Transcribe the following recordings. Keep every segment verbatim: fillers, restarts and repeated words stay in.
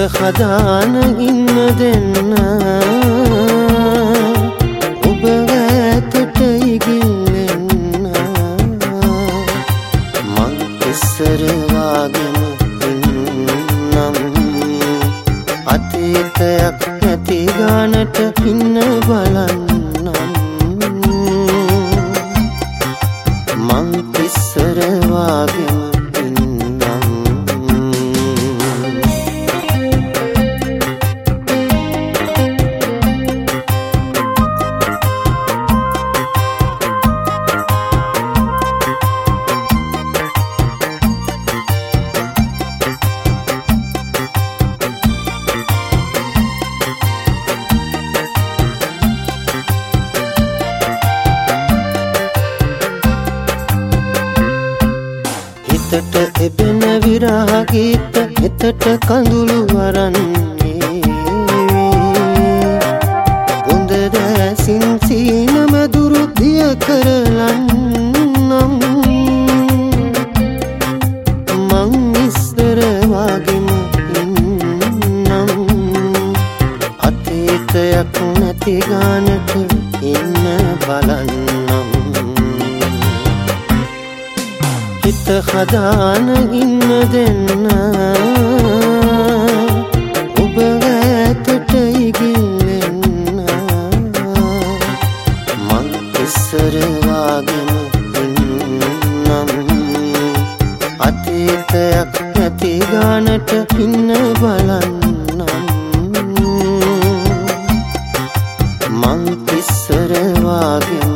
හදාන ඉන්න දෙන්න ඔබ ඈතට ඉගිල්ලෙන්න මං ඉස්සර වාගෙන ඉන්නම් අතීතයක් නැති ගානට ඉන්න බලන්නම් මං ඉස්සර වාගෙන හිතට එබෙන විරහ ගීත හිතට කඳුළු වරන්නේ හොඳ දැසින් සීනම දුරු දිය කරලන්නම් මං ඉස්සර වගේම ඉන්නම් අතීතයක් නැති ගානට ඉන්න බලන්නම් හිත හදාන ඉන්න දෙන්න ඔබ ඈතට ඉගිල්ලෙන්න මං ඉස්සර වගේම ඉන්නම් අතීතයක් නැති ගානට ඉන්න බලන්නම් මං ඉස්සර වගේම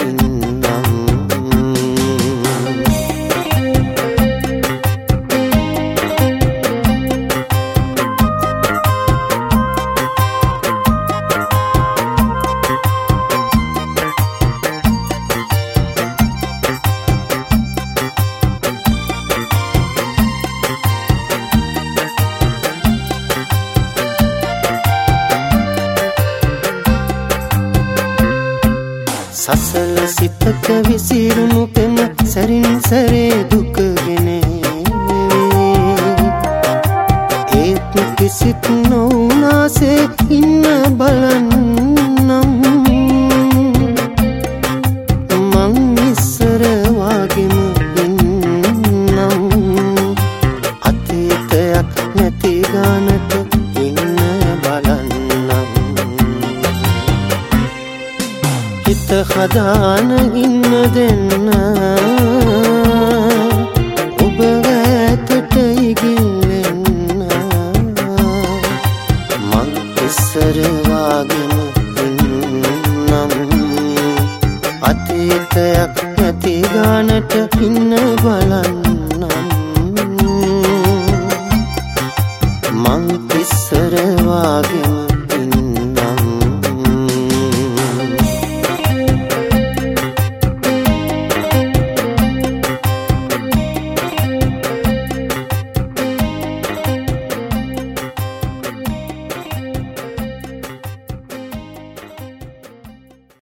සසල සිතක විසිරුණු පෙම සැරින් සැරේ දුකගෙන ඒත් කිසිත් නොඋනාසේ ඉන්න බලන්නම් මං ඉස්සර වගේම ඉන්නම් අතීතයක් නැති ගානට ඉන්න බලන්නම් හිත හදාන ඉන්න දෙන්න ඔබ ඈතට ඉගිල්ලෙන්න මං ඉස්සර වගේම ඉන්නම් අතීතයක් නැති ගානට ඉන්න බලන්න